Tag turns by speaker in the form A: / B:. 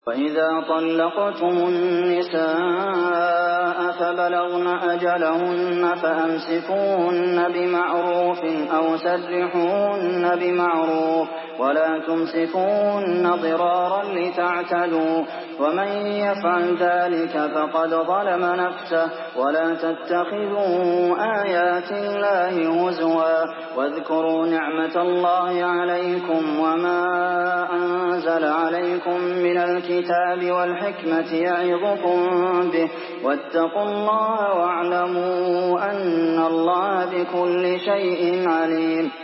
A: وَإِذَا طَلَّقْتُمُ النِّسَاءَ فَبَلَغْنَ أَجَلَهُنَّ فَأَمْسِكُوهُنَّ بِمَعْرُوفٍ أَوْ سَرِّحُوهُنَّ بِمَعْرُوفٍ وَلَا تُمْسِكُوهُنَّ ضِرَارًا لِّتَعْتَدُوا ۚ وَمَن يَفْعَلْ ذَٰلِكَ فَقَدْ ظَلَمَ نَفْسَهُ ۚ وَلَا تَتَّخِذُوا آيَاتِ اللَّهِ هُزُوًا ۚ وَاذْكُرُوا نِعْمَةَ اللَّهِ عَلَيْكُمْ وَمَا أَنزَلَ عَلَيْكُم مِّنَ الْكِتَابِ وَالْحِكْمَةِ يَعِظُكُم بِهِ ۚ وَاتَّقُوا اللَّهَ وَاعْلَمُوا أَنَّ اللَّهَ بِكُلِّ شَيْءٍ عَلِيمٌ.